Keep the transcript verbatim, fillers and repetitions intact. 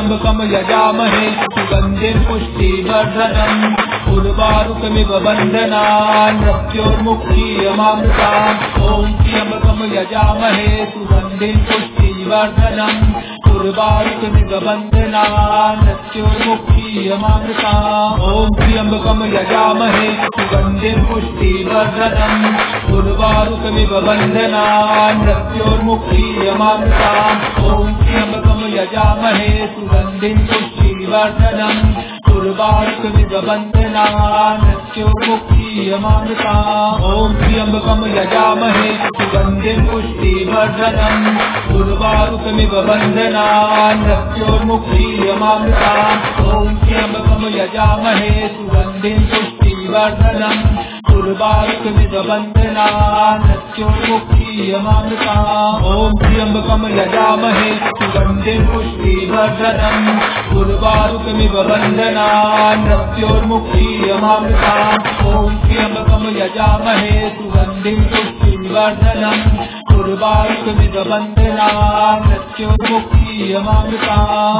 त्र्यंबकं यजामहे सुगन्धिं पुष्टिवर्धनम् उर्वारुकमिव बन्धनान् मृत्योर्मुक्षीयमामृताम् ॐ त्र्यंबकं यजामहे सुगन्धिं पुष्टिवर्धनम् उर्वारुकमिव बन्धनान् मृत्योर्मुक्षीयमामृताम् ॐ त्र्यंबकं यजामहे सुगन्धिं पुष्टिवर्धनम् उर्वारुकमिव बन्धनान् मृत्योर्मुक्षीयमामृताम् ॐ त्र्यंबकं यजामहे सुगन्धिं पुष्टिवर्धनम् उर्वारुकमिव बन्धनान् मृत्योर्मुक्षीयमामृताम् ॐ त्र्यंबकं यजामहे सुगन्धिं पुष्टिवर्धनम् उर्वारुकमिव बन्धनान् मृत्योर्मुक्षीयमामृताम् ॐ त्र्यंबकं यजामहे सुगन्धिं पुष्टिवर्धनम् उर्वारुकमिव बन्धनान् मृत्योर्मुक्षीयमामृताम् ॐ त्र्यंबकं यजामहे सुगन्धिं पुष्टिवर्धनम् उर्वारुकमिव बन्धनान् मृत्योर्मुक्षीयमामृताम् ॐ त्र्यंबकं यजामहे सुगन्धिं पुष्टिवर्धनम् उर्वारुकमिव बन्धनान् मृत्योर्मुक्षीयमामृताम्।